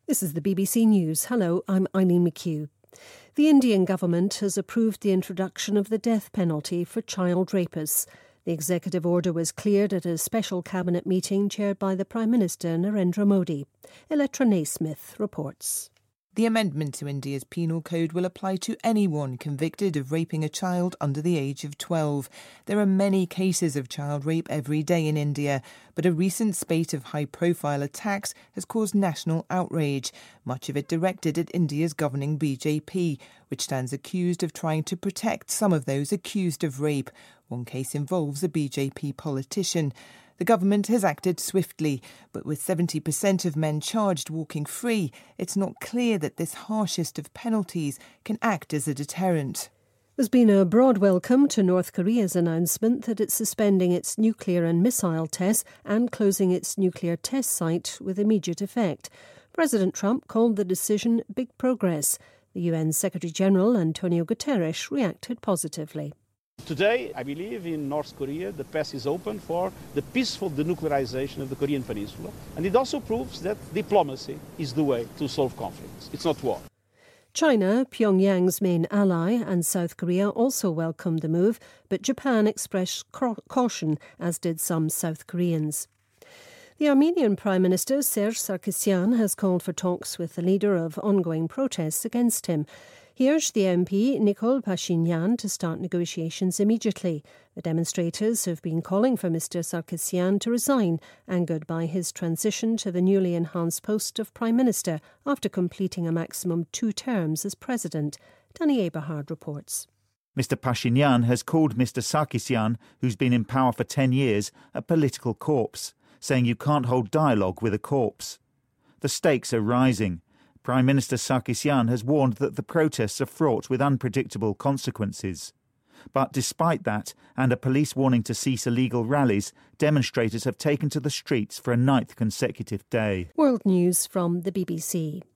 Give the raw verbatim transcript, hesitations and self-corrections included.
This is the B B C News. Hello, I'm Eileen McHugh. The Indian government has approved the introduction of the death penalty for child rapists. The executive order was cleared at a special cabinet meeting chaired by the Prime Minister Narendra Modi. Electra Naismith reports. The amendment to India's penal code will apply to anyone convicted of raping a child under the age of twelve. There are many cases of child rape every day in India, but a recent spate of high-profile attacks has caused national outrage, much of it directed at India's governing B J P, which stands accused of trying to protect some of those accused of rape. One case involves a B J P politician. The government has acted swiftly, but with seventy percent of men charged walking free, it's not clear that this harshest of penalties can act as a deterrent. There's been a broad welcome to North Korea's announcement that it's suspending its nuclear and missile tests and closing its nuclear test site with immediate effect. President Trump called the decision big progress. The U N Secretary-General Antonio Guterres reacted positively. Today, I believe in North Korea, the path is open for the peaceful denuclearization of the Korean Peninsula. And it also proves that diplomacy is the way to solve conflicts. It's not war. China, Pyongyang's main ally, and South Korea also welcomed the move, but Japan expressed caution, as did some South Koreans. The Armenian Prime Minister Serge Sarkisyan has called for talks with the leader of ongoing protests against him. He urged the M P, Nikol Pashinyan, to start negotiations immediately. The demonstrators have been calling for Mister Sarkisyan to resign, angered by his transition to the newly enhanced post of Prime Minister after completing a maximum two terms as President. Danny Eberhard reports. Mister Pashinyan has called Mister Sarkisyan, who's been in power for ten years, a political corpse, saying you can't hold dialogue with a corpse. The stakes are rising. Prime Minister Sarkisyan has warned that the protests are fraught with unpredictable consequences. But despite that, and a police warning to cease illegal rallies, demonstrators have taken to the streets for a ninth consecutive day. World News from the B B C.